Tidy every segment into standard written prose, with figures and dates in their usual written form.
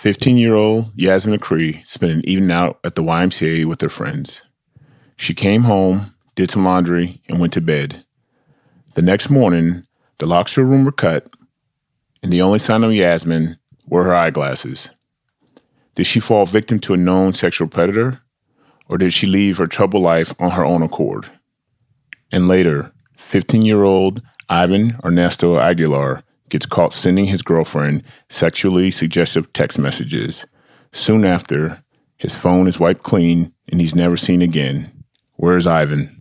15-year-old Yasmin Acree spent an evening out at the YMCA with her friends. She came home, did some laundry, and went to bed. The next morning, the locks to her room were cut, and the only sign of Yasmin were her eyeglasses. Did she fall victim to a known sexual predator, or did she leave her troubled life on her own accord? And later, 15-year-old Ivan Ernesto Aguilar gets caught sending his girlfriend sexually suggestive text messages. Soon after, his phone is wiped clean and he's never seen again. Where's Ivan?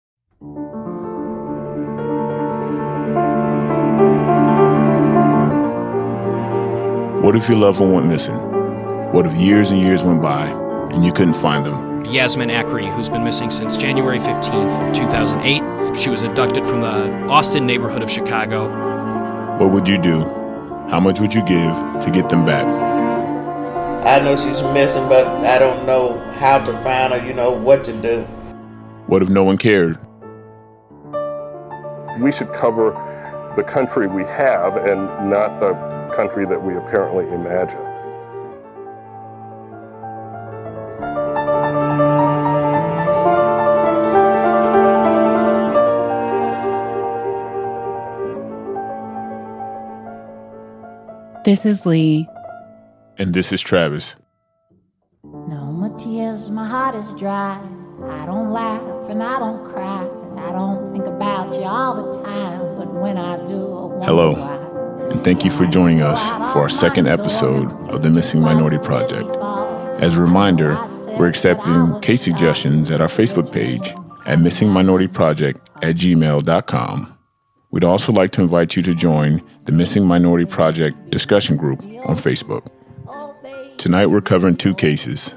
What if your loved one went missing? What if years and years went by and you couldn't find them? Yasmin Acree, who's been missing since January 15th of 2008. She was abducted from the Austin neighborhood of Chicago. What would you do? How much would you give to get them back? I know she's missing, but I don't know how to find her, what to do. What if no one cared? We should cover the country we have and not the country that we apparently imagine. This is Lee. And this is Travis. No more tears, my heart is dry. I don't laugh and I don't cry. I don't think about you all the time. But when I do, I wonder Hello, why. and thank you for joining us for our second episode of the Missing Minority Project. As a reminder, we're accepting case suggestions at our Facebook page at missingminorityproject@gmail.com. We'd also like to invite you to join the Missing Minority Project discussion group on Facebook. Tonight we're covering two cases.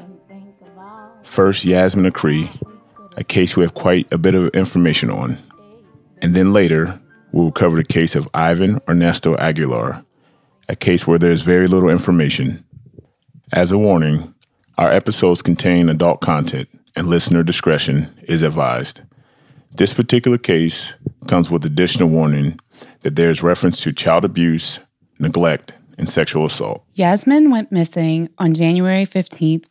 First, Yasmin Acree, a case we have quite a bit of information on. And then later, we will cover the case of Ivan Ernesto Aguilar, a case where there's very little information. As a warning, our episodes contain adult content and listener discretion is advised. This particular case comes with additional warning that there is reference to child abuse, neglect, and sexual assault. Yasmin went missing on January 15th,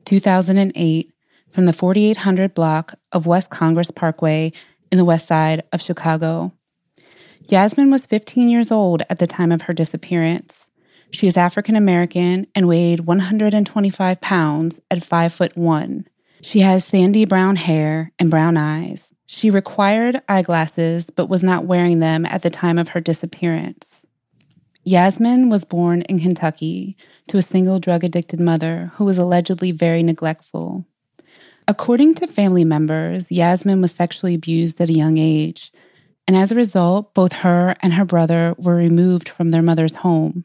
2008 from the 4800 block of West Congress Parkway in the west side of Chicago. Yasmin was 15 years old at the time of her disappearance. She is African American and weighed 125 pounds at 5'1". She has sandy brown hair and brown eyes. She required eyeglasses but was not wearing them at the time of her disappearance. Yasmin was born in Kentucky to a single drug-addicted mother who was allegedly very neglectful. According to family members, Yasmin was sexually abused at a young age, and as a result, both her and her brother were removed from their mother's home.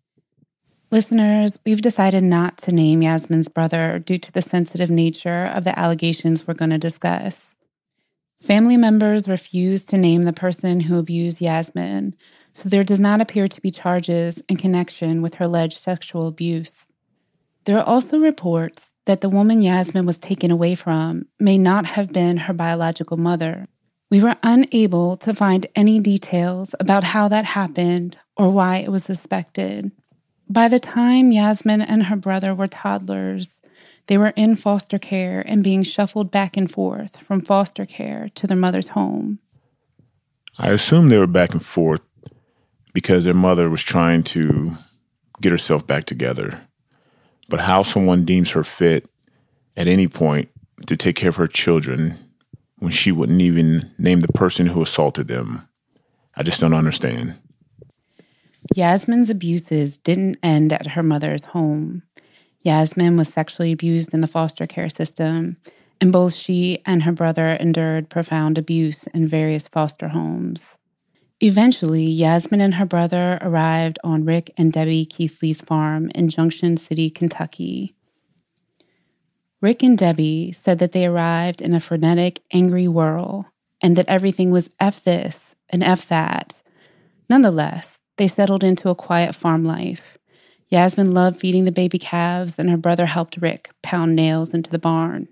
Listeners, we've decided not to name Yasmin's brother due to the sensitive nature of the allegations we're going to discuss. Family members refused to name the person who abused Yasmin, so there does not appear to be charges in connection with her alleged sexual abuse. There are also reports that the woman Yasmin was taken away from may not have been her biological mother. We were unable to find any details about how that happened or why it was suspected. By the time Yasmin and her brother were toddlers, they were in foster care and being shuffled back and forth from foster care to their mother's home. I assume they were back and forth because their mother was trying to get herself back together. But how someone deems her fit at any point to take care of her children when she wouldn't even name the person who assaulted them, I just don't understand. Yasmin's abuses didn't end at her mother's home. Yasmin was sexually abused in the foster care system, and both she and her brother endured profound abuse in various foster homes. Eventually, Yasmin and her brother arrived on Rick and Debbie Keithley's farm in Junction City, Kentucky. Rick and Debbie said that they arrived in a frenetic, angry whirl, and that everything was F this and F that. Nonetheless, they settled into a quiet farm life. Yasmin loved feeding the baby calves, and her brother helped Rick pound nails into the barn.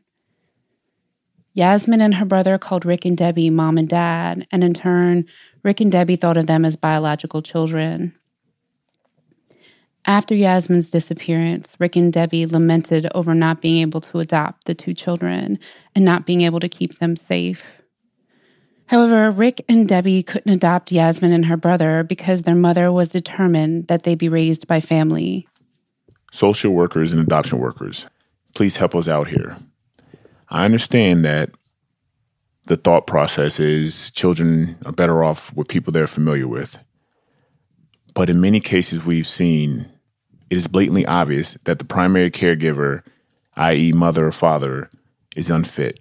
Yasmin and her brother called Rick and Debbie Mom and Dad, and in turn, Rick and Debbie thought of them as biological children. After Yasmin's disappearance, Rick and Debbie lamented over not being able to adopt the 2 children and not being able to keep them safe. However, Rick and Debbie couldn't adopt Yasmin and her brother because their mother was determined that they be raised by family. Social workers and adoption workers, please help us out here. I understand that the thought process is children are better off with people they're familiar with. But in many cases we've seen, it is blatantly obvious that the primary caregiver, i.e. mother or father, is unfit.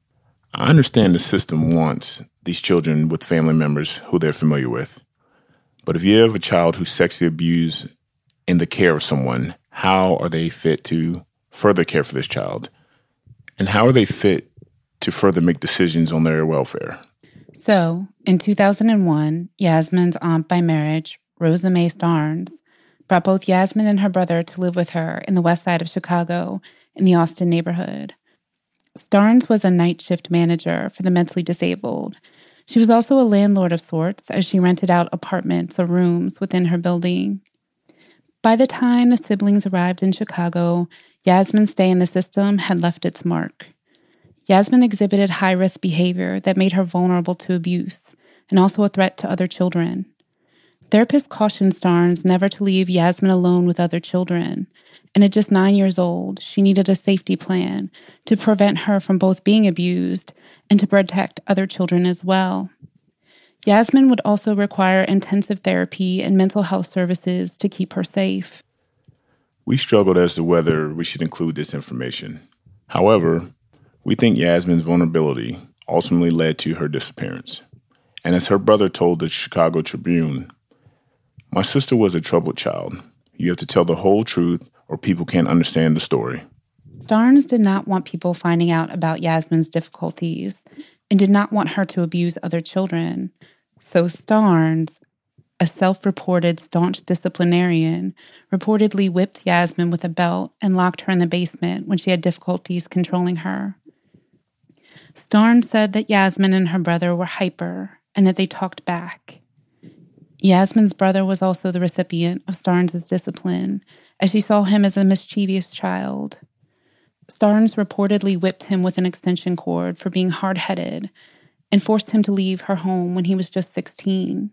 I understand the system wants these children with family members who they're familiar with. But if you have a child who's sexually abused in the care of someone, how are they fit to further care for this child? And how are they fit to further make decisions on their welfare? So, in 2001, Yasmin's aunt by marriage, Rosa Mae Starnes, brought both Yasmin and her brother to live with her in the west side of Chicago in the Austin neighborhood. Starnes was a night shift manager for the mentally disabled. She was also a landlord of sorts, as she rented out apartments or rooms within her building. By the time the siblings arrived in Chicago, Yasmin's stay in the system had left its mark. Yasmin exhibited high-risk behavior that made her vulnerable to abuse and also a threat to other children. Therapists cautioned Starnes never to leave Yasmin alone with other children, and at just 9 years old, she needed a safety plan to prevent her from both being abused and to protect other children as well. Yasmin would also require intensive therapy and mental health services to keep her safe. We struggled as to whether we should include this information. However, we think Yasmin's vulnerability ultimately led to her disappearance. And as her brother told the Chicago Tribune, "My sister was a troubled child. You have to tell the whole truth or people can't understand the story." Starnes did not want people finding out about Yasmin's difficulties and did not want her to abuse other children. So Starnes, a self-reported staunch disciplinarian, reportedly whipped Yasmin with a belt and locked her in the basement when she had difficulties controlling her. Starnes said that Yasmin and her brother were hyper and that they talked back. Yasmin's brother was also the recipient of Starnes' discipline, as she saw him as a mischievous child. Starnes reportedly whipped him with an extension cord for being hard-headed and forced him to leave her home when he was just 16.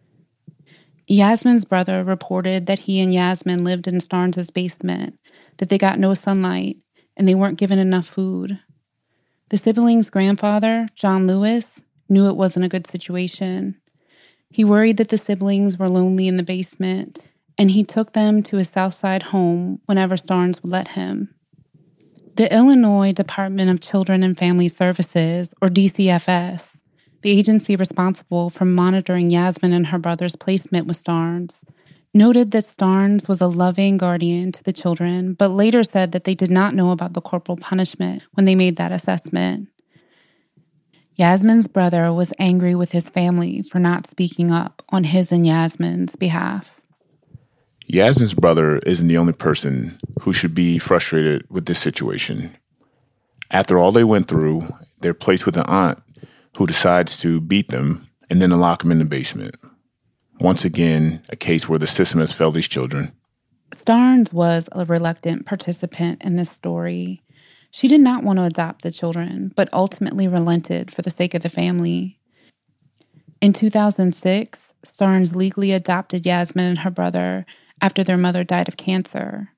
Yasmin's brother reported that he and Yasmin lived in Starnes' basement, that they got no sunlight, and they weren't given enough food. The siblings' grandfather, John Lewis, knew it wasn't a good situation. He worried that the siblings were lonely in the basement, and he took them to his South Side home whenever Starnes would let him. The Illinois Department of Children and Family Services, or DCFS, the agency responsible for monitoring Yasmin and her brother's placement with Starnes, noted that Starnes was a loving guardian to the children, but later said that they did not know about the corporal punishment when they made that assessment. Yasmin's brother was angry with his family for not speaking up on his and Yasmin's behalf. Yasmin's brother isn't the only person who should be frustrated with this situation. After all they went through, they're placed with an aunt who decides to beat them and then to lock them in the basement. Once again, a case where the system has failed these children. Starnes was a reluctant participant in this story. She did not want to adopt the children, but ultimately relented for the sake of the family. In 2006, Starnes legally adopted Yasmin and her brother after their mother died of cancer.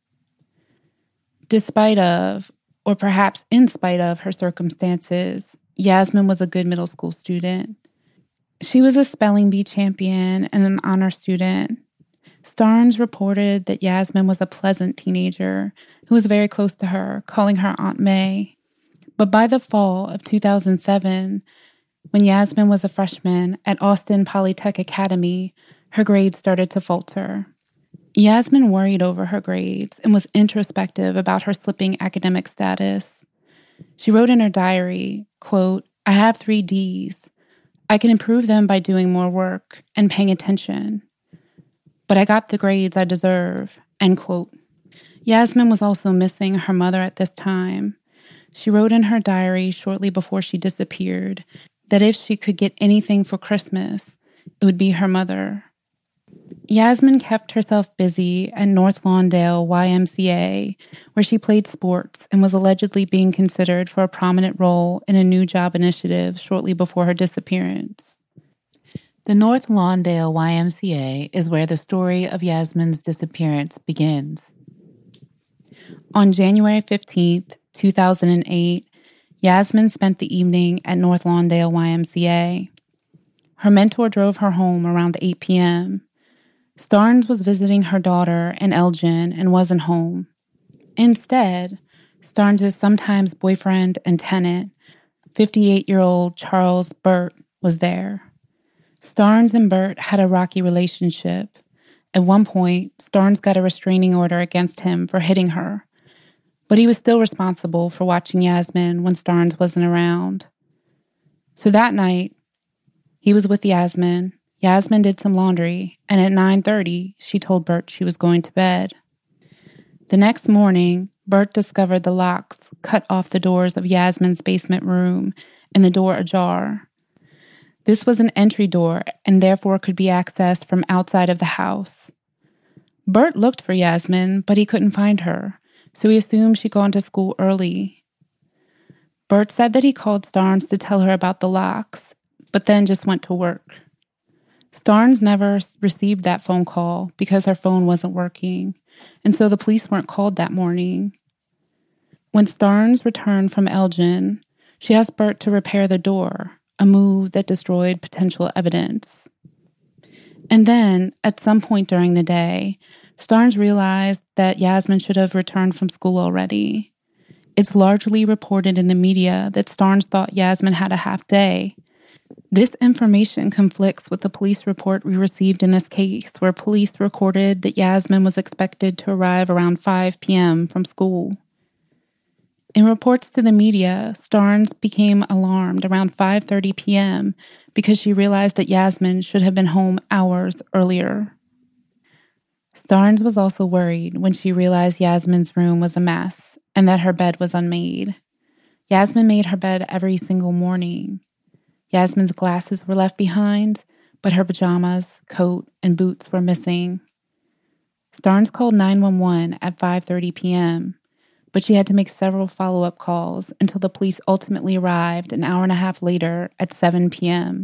Despite of, or perhaps in spite of, her circumstances, Yasmin was a good middle school student. She was a spelling bee champion and an honor student. Starnes reported that Yasmin was a pleasant teenager who was very close to her, calling her Aunt May. But by the fall of 2007, when Yasmin was a freshman at Austin Polytech Academy, her grades started to falter. Yasmin worried over her grades and was introspective about her slipping academic status. She wrote in her diary, quote, "I have 3 Ds. I can improve them by doing more work and paying attention. But I got the grades I deserve," end quote. Yasmin was also missing her mother at this time. She wrote in her diary shortly before she disappeared that if she could get anything for Christmas, it would be her mother. Yasmin kept herself busy at North Lawndale YMCA, where she played sports and was allegedly being considered for a prominent role in a new job initiative shortly before her disappearance. The North Lawndale YMCA is where the story of Yasmin's disappearance begins. On January 15th, 2008, Yasmin spent the evening at North Lawndale YMCA. Her mentor drove her home around 8 p.m. Starnes was visiting her daughter in Elgin and wasn't home. Instead, Starnes' sometimes boyfriend and tenant, 58-year-old Charles Burt, was there. Starnes and Burt had a rocky relationship. At one point, Starnes got a restraining order against him for hitting her, but he was still responsible for watching Yasmin when Starnes wasn't around. So that night, he was with Yasmin. Yasmin did some laundry, and at 9:30, she told Burt she was going to bed. The next morning, Burt discovered the locks cut off the doors of Yasmin's basement room and the door ajar. This was an entry door and therefore could be accessed from outside of the house. Burt looked for Yasmin, but he couldn't find her, so he assumed she'd gone to school early. Burt said that he called Starnes to tell her about the locks, but then just went to work. Starnes never received that phone call because her phone wasn't working, and so the police weren't called that morning. When Starnes returned from Elgin, she asked Burt to repair the door, a move that destroyed potential evidence. And then, at some point during the day, Starnes realized that Yasmin should have returned from school already. It's largely reported in the media that Starnes thought Yasmin had a half day. This information conflicts with the police report we received in this case, where police recorded that Yasmin was expected to arrive around 5 p.m. from school. In reports to the media, Starnes became alarmed around 5:30 p.m. because she realized that Yasmin should have been home hours earlier. Starnes was also worried when she realized Yasmin's room was a mess and that her bed was unmade. Yasmin made her bed every single morning. Yasmin's glasses were left behind, but her pajamas, coat, and boots were missing. Starnes called 911 at 5:30 p.m., but she had to make several follow-up calls until the police ultimately arrived an hour and a half later at 7 p.m.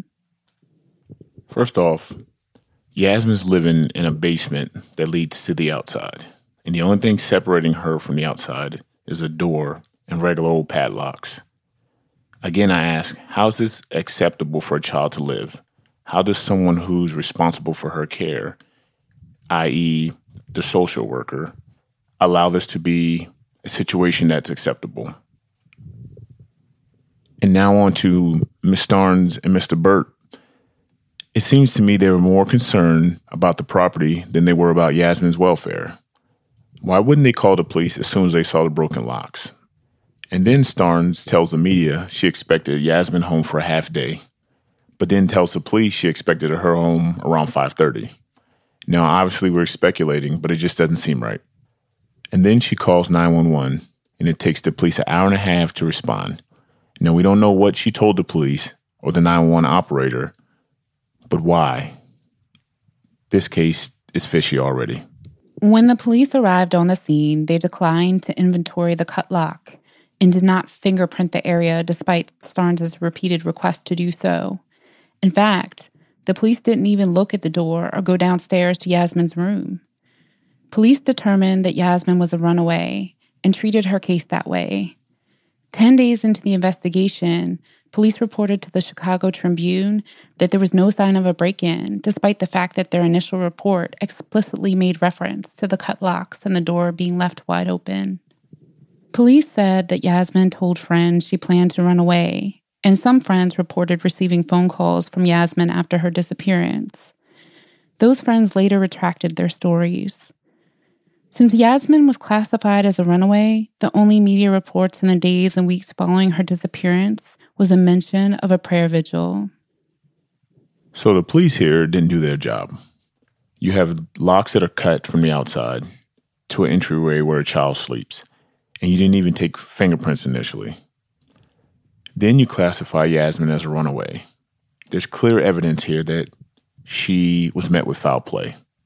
First off, Yasmin's living in a basement that leads to the outside, and the only thing separating her from the outside is a door and regular old padlocks. Again, I ask, how is this acceptable for a child to live? How does someone who's responsible for her care, i.e. the social worker, allow this to be a situation that's acceptable? And now on to Ms. Starnes and Mr. Burt. It seems to me they were more concerned about the property than they were about Yasmin's welfare. Why wouldn't they call the police as soon as they saw the broken locks? And then Starnes tells the media she expected Yasmin home for a half day, but then tells the police she expected her home around 5:30. Now, obviously, we're speculating, but it just doesn't seem right. And then she calls 911, and it takes the police an hour and a half to respond. Now, we don't know what she told the police or the 911 operator, but why? This case is fishy already. When the police arrived on the scene, they declined to inventory the cut lock and did not fingerprint the area despite Starnes' repeated request to do so. In fact, the police didn't even look at the door or go downstairs to Yasmin's room. Police determined that Yasmin was a runaway and treated her case that way. 10 days into the investigation, police reported to the Chicago Tribune that there was no sign of a break-in, despite the fact that their initial report explicitly made reference to the cut locks and the door being left wide open. Police said that Yasmin told friends she planned to run away, and some friends reported receiving phone calls from Yasmin after her disappearance. Those friends later retracted their stories. Since Yasmin was classified as a runaway, the only media reports in the days and weeks following her disappearance was a mention of a prayer vigil. So the police here didn't do their job. You have locks that are cut from the outside to an entryway where a child sleeps, and you didn't even take fingerprints initially. Then you classify Yasmin as a runaway. There's clear evidence here that she was met with foul play.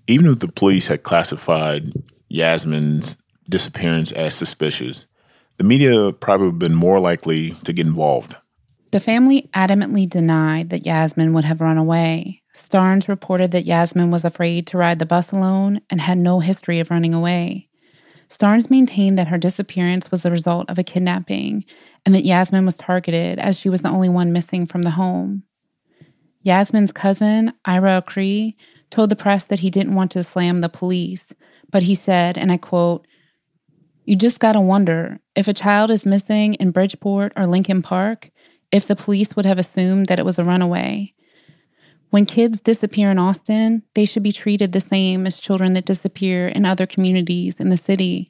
Even if the police had classified Yasmin's disappearance as suspicious, the media probably would have been more likely to get involved. The family adamantly denied that Yasmin would have run away. Starnes reported that Yasmin was afraid to ride the bus alone and had no history of running away. Starnes maintained that her disappearance was the result of a kidnapping and that Yasmin was targeted as she was the only one missing from the home. Yasmin's cousin, Ira Acree, told the press that he didn't want to slam the police, but he said, and I quote, "You just gotta wonder, if a child is missing in Bridgeport or Lincoln Park, if the police would have assumed that it was a runaway. When kids disappear in Austin, they should be treated the same as children that disappear in other communities in the city."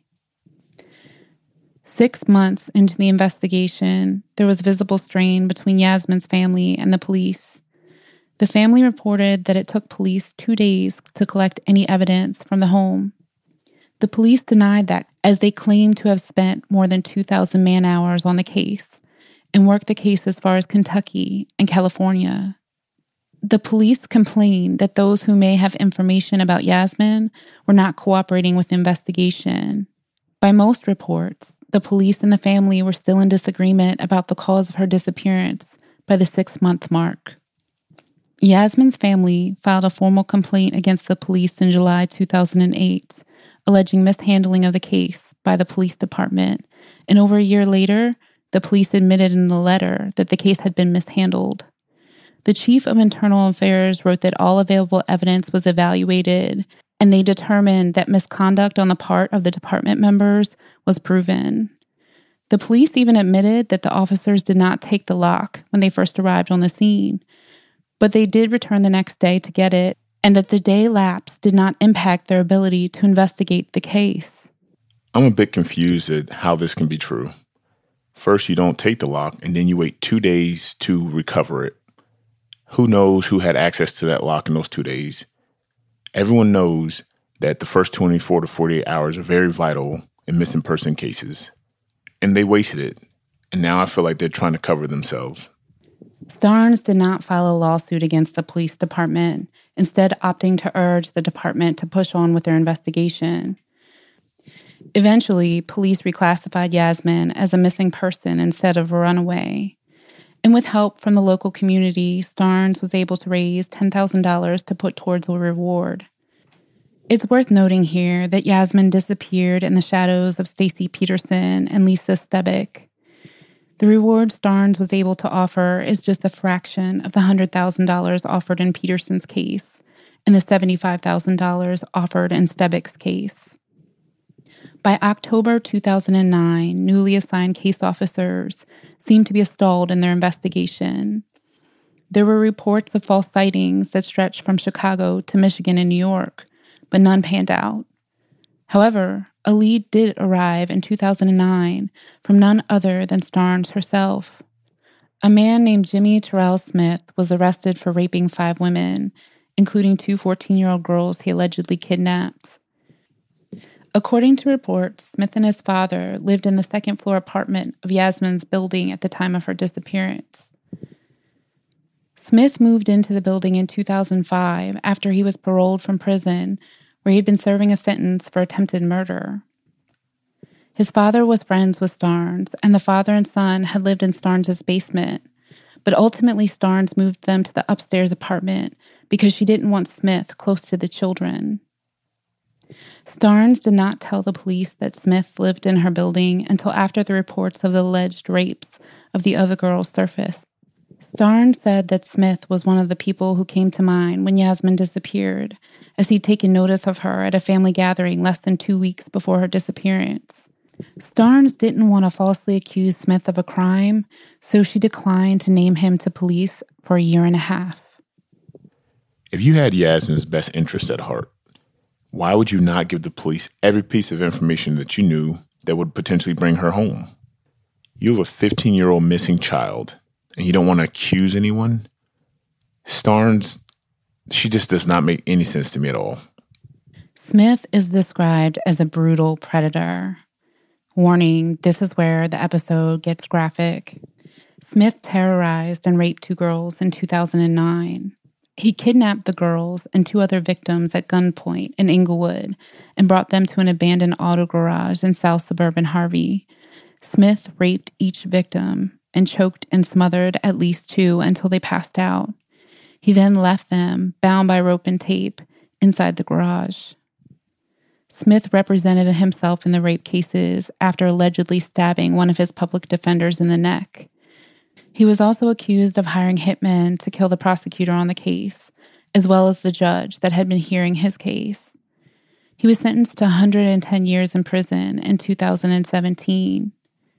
6 months into the investigation, there was visible strain between Yasmin's family and the police. The family reported that it took police 2 days to collect any evidence from the home. The police denied that, as they claimed to have spent more than 2,000 man-hours on the case and worked the case as far as Kentucky and California. The police complained that those who may have information about Yasmin were not cooperating with the investigation. By most reports, the police and the family were still in disagreement about the cause of her disappearance by the 6-month mark. Yasmin's family filed a formal complaint against the police in July 2008, alleging mishandling of the case by the police department, and over a year later, the police admitted in a letter that the case had been mishandled. The chief of internal affairs wrote that all available evidence was evaluated, and they determined that misconduct on the part of the department members was proven. The police even admitted that the officers did not take the lock when they first arrived on the scene, but they did return the next day to get it, and that the day lapse did not impact their ability to investigate the case. I'm a bit confused at how this can be true. First, you don't take the lock, and then you wait 2 days to recover it. Who knows who had access to that lock in those 2 days? Everyone knows that the first 24 to 48 hours are very vital in missing person cases. And they wasted it. And now I feel like they're trying to cover themselves. Starnes did not file a lawsuit against the police department, instead opting to urge the department to push on with their investigation. Eventually, police reclassified Yasmin as a missing person instead of a runaway. And with help from the local community, Starnes was able to raise $10,000 to put towards a reward. It's worth noting here that Yasmin disappeared in the shadows of Stacy Peterson and Lisa Stebick. The reward Starnes was able to offer is just a fraction of the $100,000 offered in Peterson's case and the $75,000 offered in Stebick's case. By October 2009, newly assigned case officers seemed to be stalled in their investigation. There were reports of false sightings that stretched from Chicago to Michigan and New York, but none panned out. However, a lead did arrive in 2009 from none other than Starnes herself. A man named Jimmy Terrell Smith was arrested for raping 5 women, including 2 14-year-old girls he allegedly kidnapped. According to reports, Smith and his father lived in the second-floor apartment of Yasmin's building at the time of her disappearance. Smith moved into the building in 2005 after he was paroled from prison, where he had been serving a sentence for attempted murder. His father was friends with Starnes, and the father and son had lived in Starnes' basement, but ultimately Starnes moved them to the upstairs apartment because she didn't want Smith close to the children. Starnes did not tell the police that Smith lived in her building until after the reports of the alleged rapes of the other girls surfaced. Starnes said that Smith was one of the people who came to mind when Yasmin disappeared, as he'd taken notice of her at a family gathering less than 2 weeks before her disappearance. Starnes didn't want to falsely accuse Smith of a crime, so she declined to name him to police for a year and a half. If you had Yasmin's best interest at heart, why would you not give the police every piece of information that you knew that would potentially bring her home? You have a 15-year-old missing child, and you don't want to accuse anyone? Starnes, she just does not make any sense to me at all. Smith is described as a brutal predator. Warning, this is where the episode gets graphic. Smith terrorized and raped 2 girls in 2009. He kidnapped the girls and 2 other victims at gunpoint in Inglewood and brought them to an abandoned auto garage in South Suburban Harvey. Smith raped each victim and choked and smothered at least 2 until they passed out. He then left them, bound by rope and tape, inside the garage. Smith represented himself in the rape cases after allegedly stabbing one of his public defenders in the neck. He was also accused of hiring hitmen to kill the prosecutor on the case, as well as the judge that had been hearing his case. He was sentenced to 110 years in prison in 2017.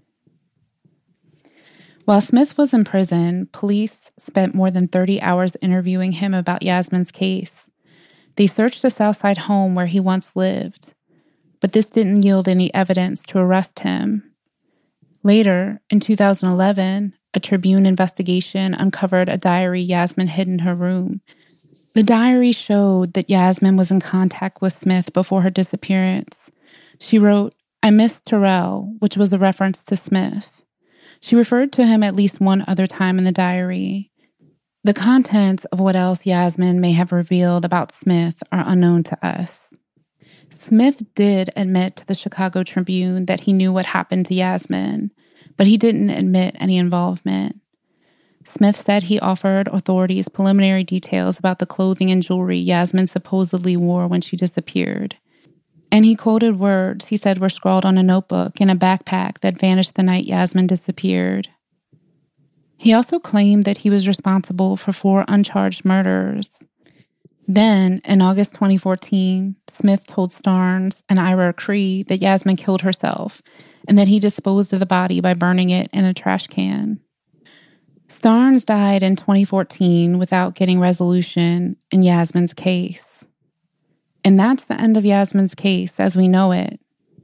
While Smith was in prison, police spent more than 30 hours interviewing him about Yasmin's case. They searched the Southside home where he once lived, but this didn't yield any evidence to arrest him. Later, in 2011, a Tribune investigation uncovered a diary Yasmin hid in her room. The diary showed that Yasmin was in contact with Smith before her disappearance. She wrote, "I miss Terrell," which was a reference to Smith. She referred to him at least one other time in the diary. The contents of what else Yasmin may have revealed about Smith are unknown to us. Smith did admit to the Chicago Tribune that he knew what happened to Yasmin, but he didn't admit any involvement. Smith said he offered authorities preliminary details about the clothing and jewelry Yasmin supposedly wore when she disappeared. And he quoted words he said were scrawled on a notebook in a backpack that vanished the night Yasmin disappeared. He also claimed that he was responsible for 4 uncharged murders. Then, in August 2014, Smith told Starnes and Ira Cree that Yasmin killed herself and that he disposed of the body by burning it in a trash can. Starnes died in 2014 without getting resolution in Yasmin's case. And that's the end of Yasmin's case as we know it.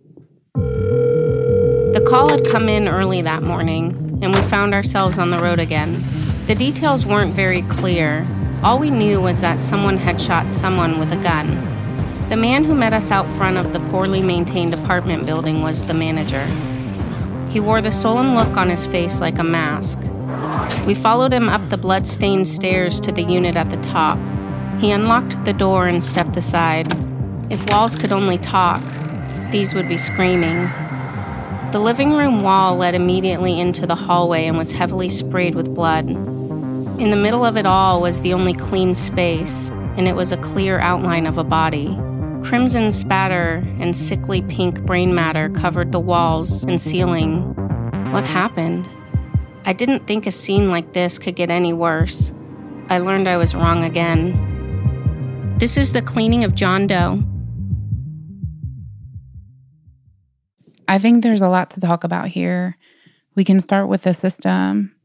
The call had come in early that morning, and we found ourselves on the road again. The details weren't very clear. All we knew was that someone had shot someone with a gun. The man who met us out front of the poorly maintained apartment building was the manager. He wore the sullen look on his face like a mask. We followed him up the blood-stained stairs to the unit at the top. He unlocked the door and stepped aside. If walls could only talk, these would be screaming. The living room wall led immediately into the hallway and was heavily sprayed with blood. In the middle of it all was the only clean space, and it was a clear outline of a body. Crimson spatter and sickly pink brain matter covered the walls and ceiling. What happened? I didn't think a scene like this could get any worse. I learned I was wrong again. This is the cleaning of John Doe. I think there's a lot to talk about here. We can start with the system.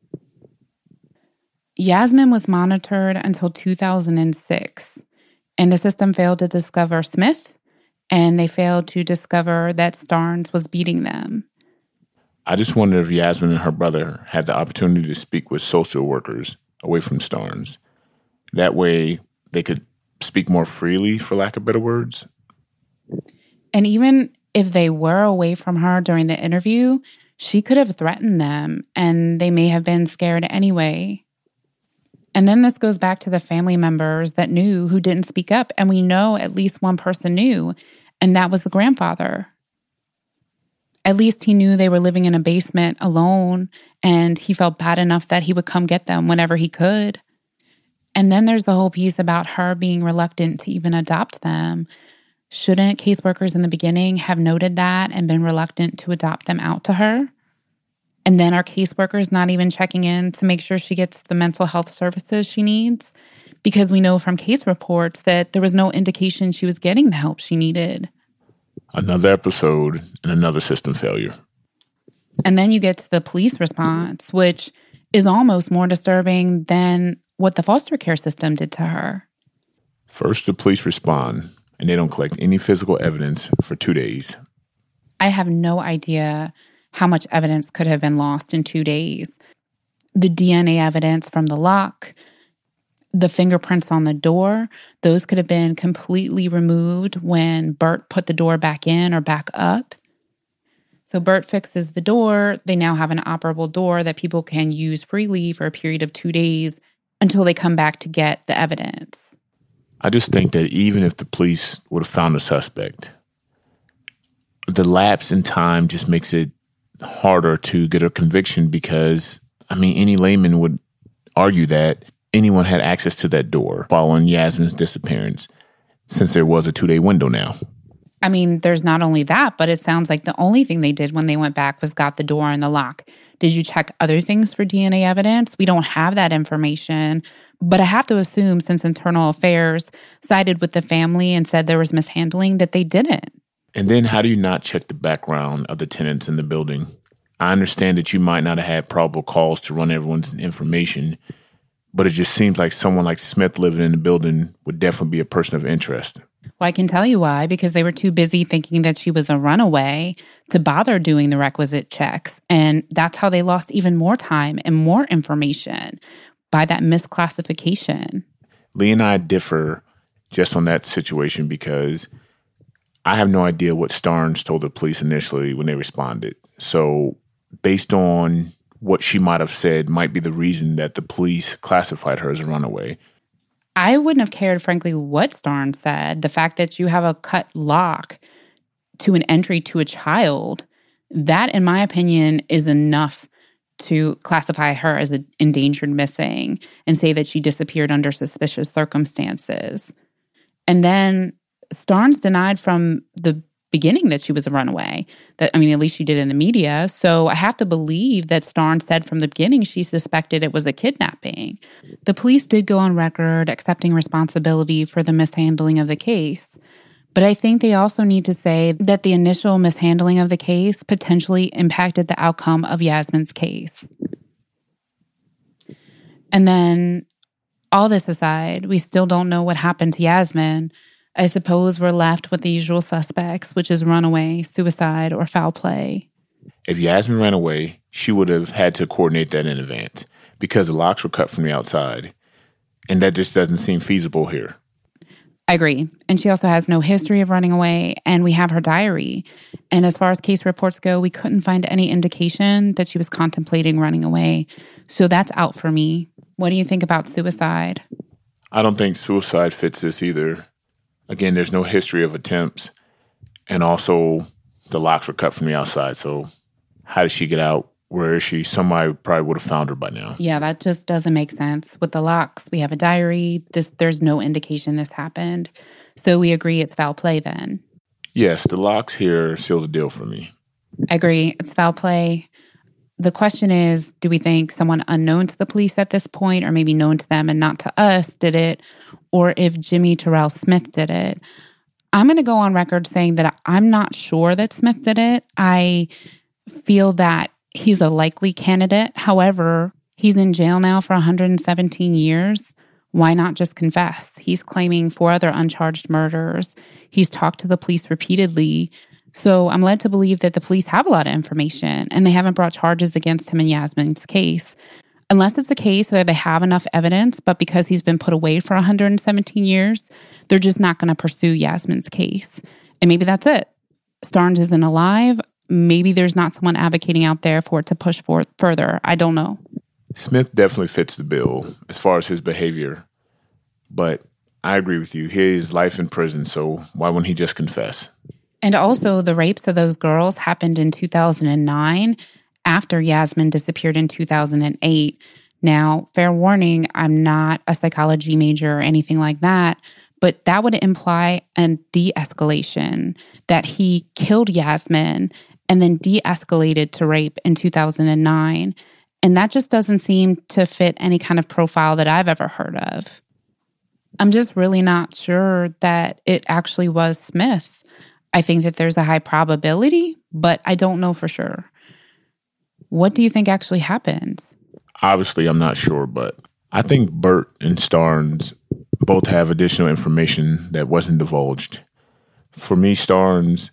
Yasmin was monitored until 2006, and the system failed to discover Smith, and they failed to discover that Starnes was beating them. I just wonder if Yasmin and her brother had the opportunity to speak with social workers away from Starnes. That way, they could speak more freely, for lack of better words. And even if they were away from her during the interview, she could have threatened them, and they may have been scared anyway. And then this goes back to the family members that knew who didn't speak up, and we know at least one person knew, and that was the grandfather. At least he knew they were living in a basement alone, and he felt bad enough that he would come get them whenever he could. And then there's the whole piece about her being reluctant to even adopt them. Shouldn't caseworkers in the beginning have noted that and been reluctant to adopt them out to her? And then are caseworkers not even checking in to make sure she gets the mental health services she needs? Because we know from case reports that there was no indication she was getting the help she needed. Another episode and another system failure. And then you get to the police response, which is almost more disturbing than what the foster care system did to her. First, the police respond, and they don't collect any physical evidence for 2 days. I have no idea how much evidence could have been lost in 2 days. The DNA evidence from the lock, the fingerprints on the door, those could have been completely removed when Bert put the door back in or back up. So Bert fixes the door. They now have an operable door that people can use freely for a period of 2 days. until they come back to get the evidence. I just think that even if the police would have found a suspect, the lapse in time just makes it harder to get a conviction because, any layman would argue that anyone had access to that door following Yasmin's disappearance, since there was a 2-day window now. There's not only that, but it sounds like the only thing they did when they went back was got the door and the lock. Did you check other things for DNA evidence? We don't have that information. But I have to assume, since Internal Affairs sided with the family and said there was mishandling, that they didn't. And then how do you not check the background of the tenants in the building? I understand that you might not have had probable cause to run everyone's information, but it just seems like someone like Smith living in the building would definitely be a person of interest. Well, I can tell you why, because they were too busy thinking that she was a runaway to bother doing the requisite checks. And that's how they lost even more time and more information by that misclassification. Lee and I differ just on that situation because I have no idea what Starnes told the police initially when they responded. So based on what she might have said might be the reason that the police classified her as a runaway. I wouldn't have cared, frankly, what Starnes said. The fact that you have a cut lock to an entry to a child, that, in my opinion, is enough to classify her as an endangered missing and say that she disappeared under suspicious circumstances. And then Starnes denied from the beginning that she was a runaway. At least she did in the media. So I have to believe that Starnes said from the beginning she suspected it was a kidnapping. The police did go on record accepting responsibility for the mishandling of the case. But I think they also need to say that the initial mishandling of the case potentially impacted the outcome of Yasmin's case. And then, all this aside, we still don't know what happened to Yasmin. I suppose we're left with the usual suspects, which is runaway, suicide, or foul play. If Yasmin ran away, she would have had to coordinate that in advance because the locks were cut from the outside. And that just doesn't seem feasible here. I agree. And she also has no history of running away, and we have her diary. And as far as case reports go, we couldn't find any indication that she was contemplating running away. So that's out for me. What do you think about suicide? I don't think suicide fits this either. Again, there's no history of attempts. And also, the locks were cut from the outside. So how did she get out? Where is she? Somebody probably would have found her by now. Yeah, that just doesn't make sense. With the locks, we have a diary. There's no indication this happened. So we agree it's foul play then. Yes, the locks here seal the deal for me. I agree. It's foul play. The question is, do we think someone unknown to the police at this point, or maybe known to them and not to us, did it? Or if Jimmy Terrell Smith did it? I'm going to go on record saying that I'm not sure that Smith did it. I feel that he's a likely candidate. However, he's in jail now for 117 years. Why not just confess? He's claiming 4 other uncharged murders. He's talked to the police repeatedly. So I'm led to believe that the police have a lot of information and they haven't brought charges against him in Yasmin's case. Unless it's the case that they have enough evidence, but because he's been put away for 117 years, they're just not going to pursue Yasmin's case. And maybe that's it. Starnes isn't alive. Maybe there's not someone advocating out there for it to push forth further. I don't know. Smith definitely fits the bill as far as his behavior. But I agree with you. His life in prison, so why wouldn't he just confess? And also, the rapes of those girls happened in 2009 after Yasmin disappeared in 2008. Now, fair warning, I'm not a psychology major or anything like that, but that would imply a de-escalation, that he killed Yasmin and then de-escalated to rape in 2009. And that just doesn't seem to fit any kind of profile that I've ever heard of. I'm just really not sure that it actually was Smith. I think that there's a high probability, but I don't know for sure. What do you think actually happens? Obviously, I'm not sure, but I think Burt and Starnes both have additional information that wasn't divulged. For me, Starnes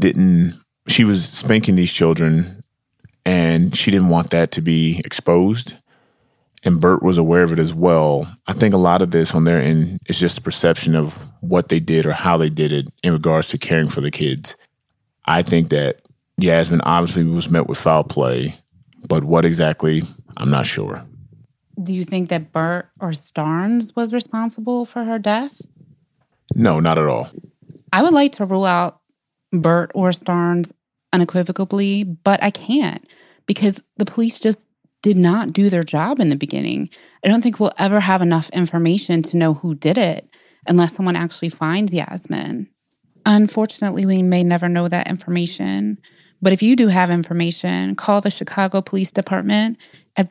she was spanking these children and she didn't want that to be exposed. And Burt was aware of it as well. I think a lot of this on their end is just a perception of what they did or how they did it in regards to caring for the kids. I think that Yasmin obviously was met with foul play, but what exactly, I'm not sure. Do you think that Burt or Starnes was responsible for her death? No, not at all. I would like to rule out Burt or Starnes unequivocally, but I can't because the police just did not do their job in the beginning. I don't think we'll ever have enough information to know who did it unless someone actually finds Yasmin. Unfortunately, we may never know that information. But if you do have information, call the Chicago Police Department at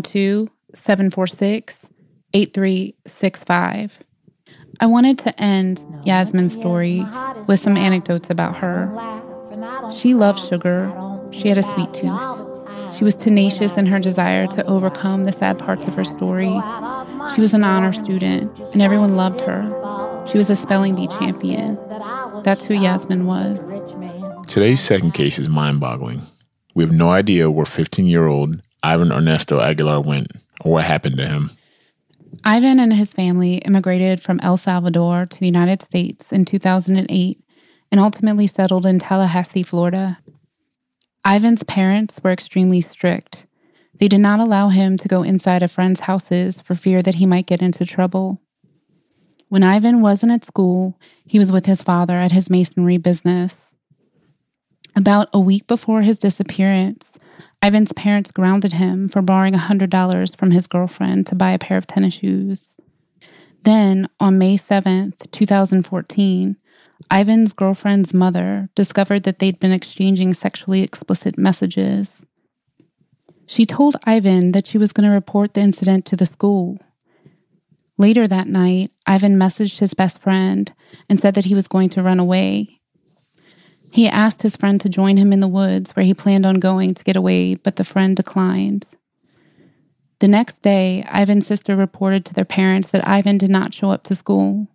312-746-8365. I wanted to end Yasmin's story with some anecdotes about her. She loved sugar. She had a sweet tooth. She was tenacious in her desire to overcome the sad parts of her story. She was an honor student, and everyone loved her. She was a spelling bee champion. That's who Yasmin was. Today's second case is mind-boggling. We have no idea where 15-year-old Ivan Ernesto Aguilar went or what happened to him. Ivan and his family immigrated from El Salvador to the United States in 2008 and ultimately settled in Tallahassee, Florida. Ivan's parents were extremely strict. They did not allow him to go inside of friends' houses for fear that he might get into trouble. When Ivan wasn't at school, he was with his father at his masonry business. About a week before his disappearance, Ivan's parents grounded him for borrowing $100 from his girlfriend to buy a pair of tennis shoes. Then, on May 7th, 2014, Ivan's girlfriend's mother discovered that they'd been exchanging sexually explicit messages. She told Ivan that she was going to report the incident to the school. Later that night, Ivan messaged his best friend and said that he was going to run away. He asked his friend to join him in the woods where he planned on going to get away, but the friend declined. The next day, Ivan's sister reported to their parents that Ivan did not show up to school.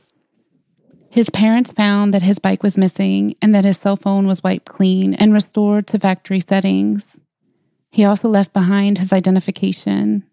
His parents found that his bike was missing and that his cell phone was wiped clean and restored to factory settings. He also left behind his identification.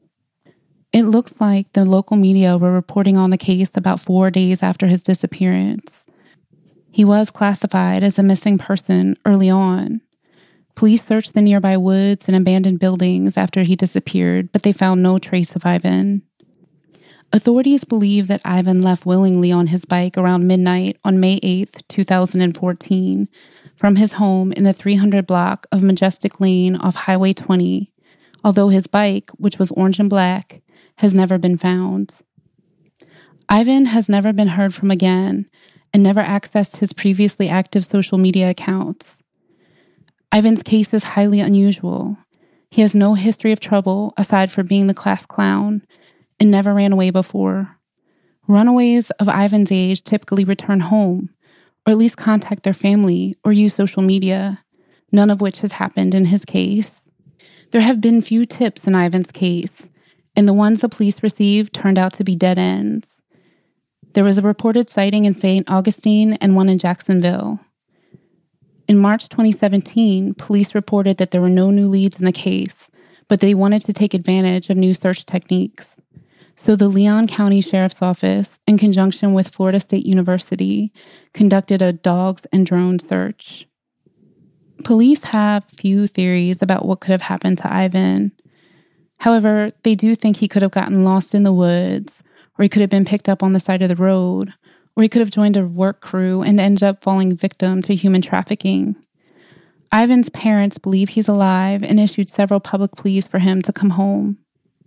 It looks like the local media were reporting on the case about 4 days after his disappearance. He was classified as a missing person early on. Police searched the nearby woods and abandoned buildings after he disappeared, but they found no trace of Ivan. Authorities believe that Ivan left willingly on his bike around midnight on May 8th, 2014, from his home in the 300 block of Majestic Lane off Highway 20, although his bike, which was orange and black, has never been found. Ivan has never been heard from again and never accessed his previously active social media accounts. Ivan's case is highly unusual. He has no history of trouble aside from being the class clown and never ran away before. Runaways of Ivan's age typically return home, or at least contact their family or use social media, none of which has happened in his case. There have been few tips in Ivan's case, and the ones the police received turned out to be dead ends. There was a reported sighting in St. Augustine and one in Jacksonville. In March 2017, police reported that there were no new leads in the case, but they wanted to take advantage of new search techniques. So the Leon County Sheriff's Office, in conjunction with Florida State University, conducted a dogs and drone search. Police have few theories about what could have happened to Ivan. However, they do think he could have gotten lost in the woods, or he could have been picked up on the side of the road, or he could have joined a work crew and ended up falling victim to human trafficking. Ivan's parents believe he's alive and issued several public pleas for him to come home.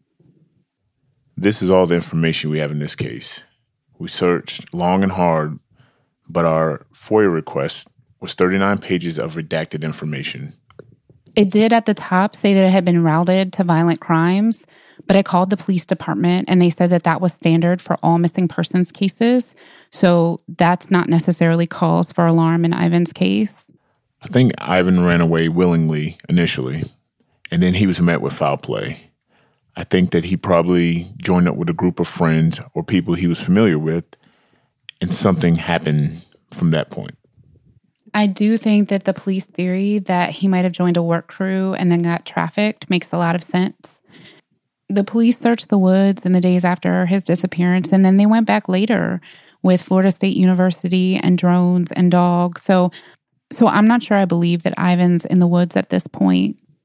This is all the information we have in this case. We searched long and hard, but our FOIA request was 39 pages of redacted information. It did at the top say that it had been routed to violent crimes, but I called the police department and they said that that was standard for all missing persons cases. So that's not necessarily cause for alarm in Ivan's case. I think Ivan ran away willingly initially, and then he was met with foul play. I think that he probably joined up with a group of friends or people he was familiar with, and something happened from that point. I do think that the police theory that he might have joined a work crew and then got trafficked makes a lot of sense. The police searched the woods in the days after his disappearance, and then they went back later with Florida State University and drones and dogs. So I'm not sure I believe that Ivan's in the woods at this point.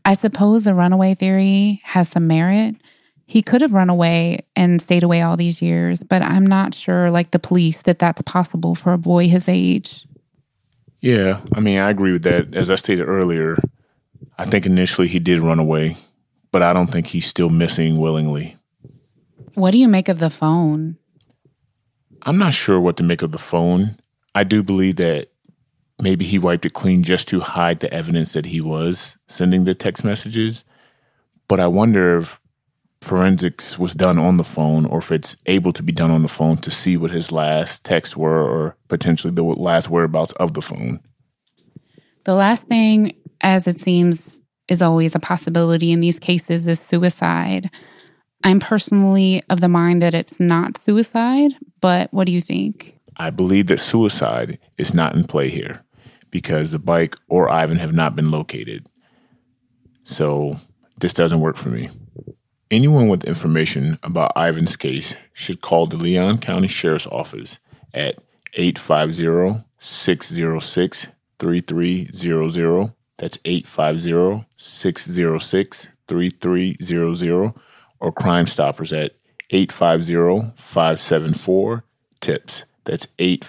I suppose the runaway theory has some merit. He could have run away and stayed away all these years, but I'm not sure, like the police, that that's possible for a boy his age. Yeah, I mean, I agree with that. As I stated earlier, I think initially he did run away, but I don't think he's still missing willingly. What do you make of the phone? I'm not sure what to make of the phone. I do believe that maybe he wiped it clean just to hide the evidence that he was sending the text messages. But I wonder if forensics was done on the phone or if it's able to be done on the phone to see what his last texts were or potentially the last whereabouts of the phone. The last thing, as it seems, is always a possibility in these cases is suicide. I'm personally of the mind that it's not suicide, but what do you think? I believe that suicide is not in play here because the bike or Ivan have not been located. So this doesn't work for me. Anyone with information about Ivan's case should call the Leon County Sheriff's Office at 850-606-3300. That's 850-606-3300. Or Crime Stoppers at 850-574-TIPS. That's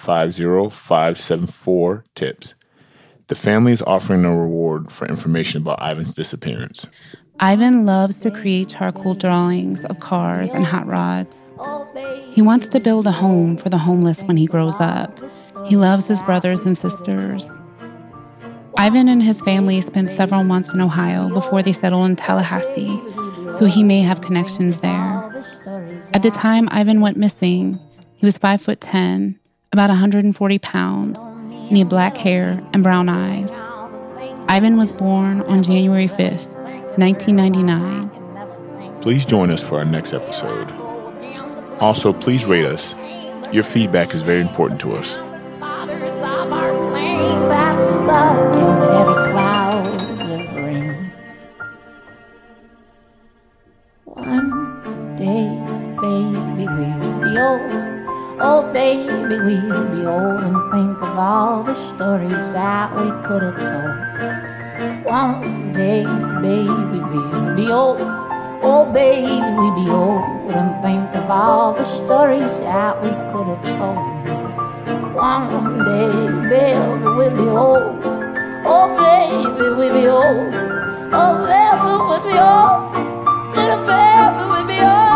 850-574-TIPS. The family is offering a reward for information about Ivan's disappearance. Ivan loves to create charcoal drawings of cars and hot rods. He wants to build a home for the homeless when he grows up. He loves his brothers and sisters. Ivan and his family spent several months in Ohio before they settled in Tallahassee, so he may have connections there. At the time Ivan went missing, he was 5'10", about 140 pounds, and he had black hair and brown eyes. Ivan was born on January 5th, 1999. Please join us for our next episode. Also, please rate us. Your feedback is very important to us. That's stuck in heavy clouds of rain. One day, baby, we'll be old. Oh, baby, we'll be old and think of all the stories that we could have told. One day, baby, we'll be old. Oh, baby, we'll be old and think of all the stories that we could have told. One day, baby, we'll be old. Oh, baby, we'll be old. Oh, baby, we'll be old. Little baby, we'll be old.